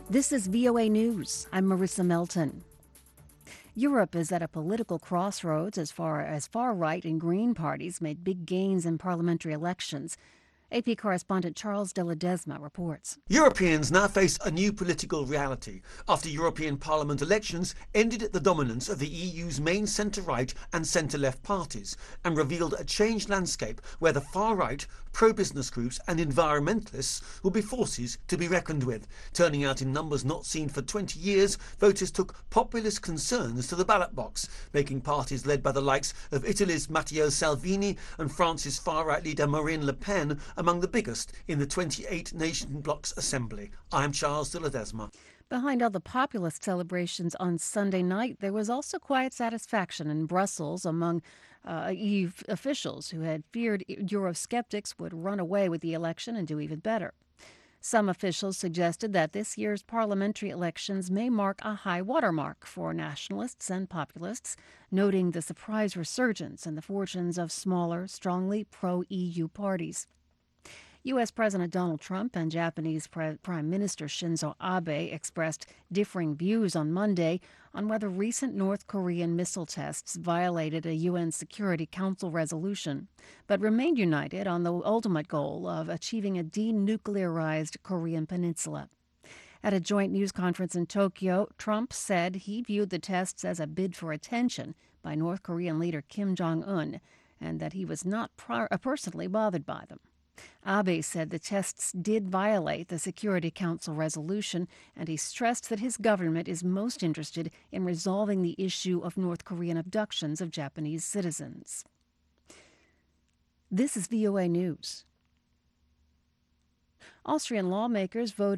This is VOA News. I'm Marissa Melton. Europe is at a political crossroads as far-right and Green parties made big gains in parliamentary elections. AP correspondent Charles de Ledesma reports. Europeans now face a new political reality after European Parliament elections ended the dominance of the EU's main centre-right and centre-left parties and revealed a changed landscape where the far-right, pro-business groups and environmentalists will be forces to be reckoned with. Turning out in numbers not seen for 20 years, voters took populist concerns to the ballot box, making parties led by the likes of Italy's Matteo Salvini and France's far-right leader Marine Le Pen among the biggest in the 28 nation bloc's assembly. I'm Charles de Ledesma. Behind all the populist celebrations on Sunday night, there was also quiet satisfaction in Brussels among EU officials who had feared Eurosceptics would run away with the election and do even better. Some officials suggested that this year's parliamentary elections may mark a high watermark for nationalists and populists, noting the surprise resurgence in the fortunes of smaller, strongly pro-EU parties. U.S. President Donald Trump and Japanese Prime Minister Shinzo Abe expressed differing views on Monday on whether recent North Korean missile tests violated a UN Security Council resolution, but remained united on the ultimate goal of achieving a denuclearized Korean peninsula. At a joint news conference in Tokyo, Trump said he viewed the tests as a bid for attention by North Korean leader Kim Jong-un and that he was not personally bothered by them. Abe said the tests did violate the Security Council resolution, and he stressed that his government is most interested in resolving the issue of North Korean abductions of Japanese citizens. This is VOA News. Austrian lawmakers voted